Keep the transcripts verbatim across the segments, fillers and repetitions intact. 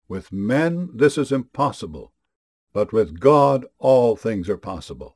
With men this is impossible, but with God all things are possible.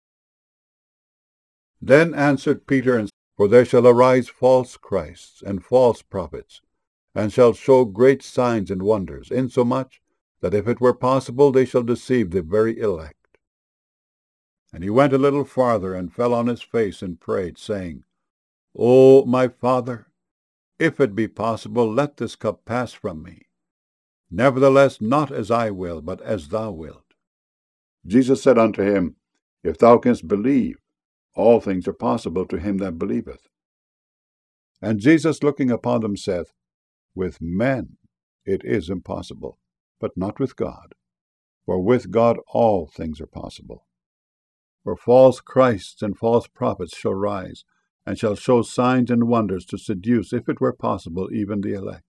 Then answered Peter, and said, For there shall arise false Christs and false prophets, and shall show great signs and wonders, insomuch that if it were possible they shall deceive the very elect. And he went a little farther, and fell on his face, and prayed, saying, O my Father, if it be possible, let this cup pass from me. Nevertheless, not as I will, but as thou wilt. Jesus said unto him, If thou canst believe, all things are possible to him that believeth. And Jesus, looking upon them, saith, With men it is impossible, but not with God. For with God all things are possible. For false Christs and false prophets shall rise, and shall show signs and wonders to seduce, if it were possible, even the elect.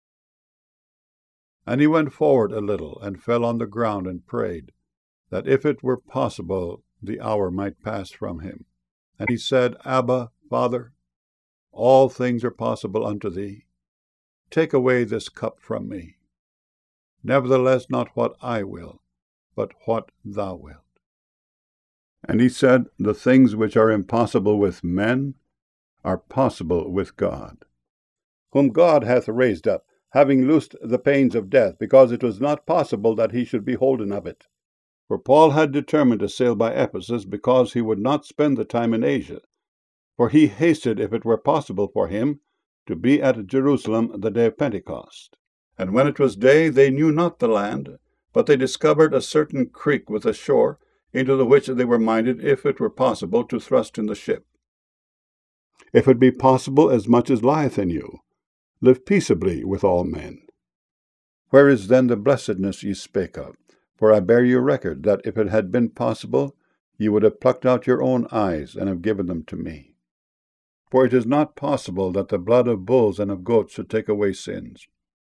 And he went forward a little, and fell on the ground, and prayed, that if it were possible the hour might pass from him. And he said, Abba, Father, all things are possible unto thee. Take away this cup from me. Nevertheless, not what I will, but what thou wilt. And he said, The things which are impossible with men are possible with God, whom God hath raised up, having loosed the pains of death, because it was not possible that he should be holden of it. For Paul had determined to sail by Ephesus, because he would not spend the time in Asia. For he hasted, if it were possible for him, to be at Jerusalem the day of Pentecost. And when it was day, they knew not the land, but they discovered a certain creek with a shore, into the which they were minded, if it were possible, to thrust in the ship. If it be possible, as much as lieth in you, live peaceably with all men. Where is then the blessedness ye spake of? For I bear you record, that if it had been possible, ye would have plucked out your own eyes, and have given them to me. For it is not possible that the blood of bulls and of goats should take away sins.